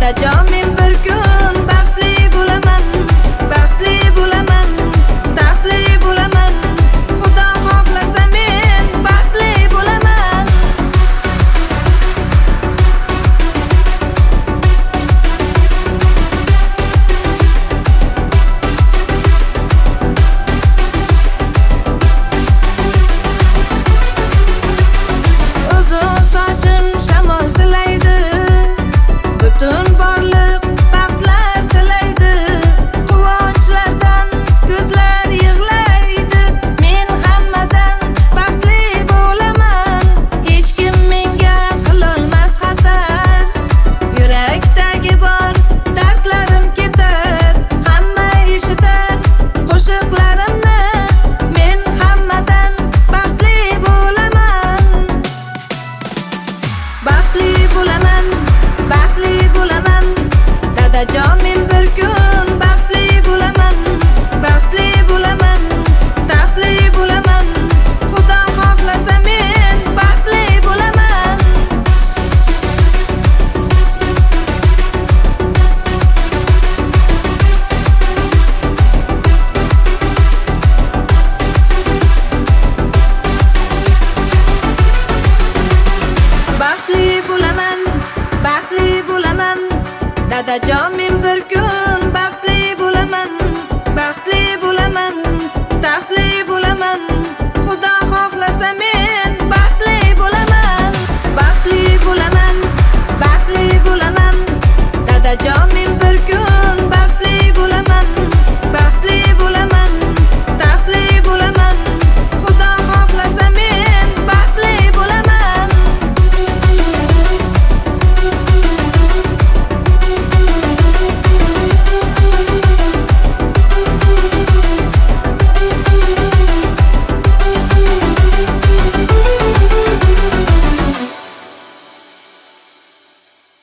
dadajon men bir kun baxtli bo'laman, baxtli bo'laman, taxtli bo'laman. Xudo xohlasa men baxtli bo'laman. Uzun sochim shamol silaydi, butun borliq baxtlar tilaydi. Quvonchlardan ko'zlar yig'laydi. Men hammadan baxtli bo'laman. Hech kim menga qilolmas xatar. Yurakdagi bor dardlarim ketar. Hamma eshitar qo'shiqlarimni. Men hammadan baxtli bo'laman. Baxtli bo'laman, baxtli bo'laman. Dadajon men bir kun baxtli bo'laman, baxtli bo'laman, taxtli bo'laman. Xudo xohlasa men baxtli bo'laman. Baxtli bo'laman, baxtli bo'laman. Dadajon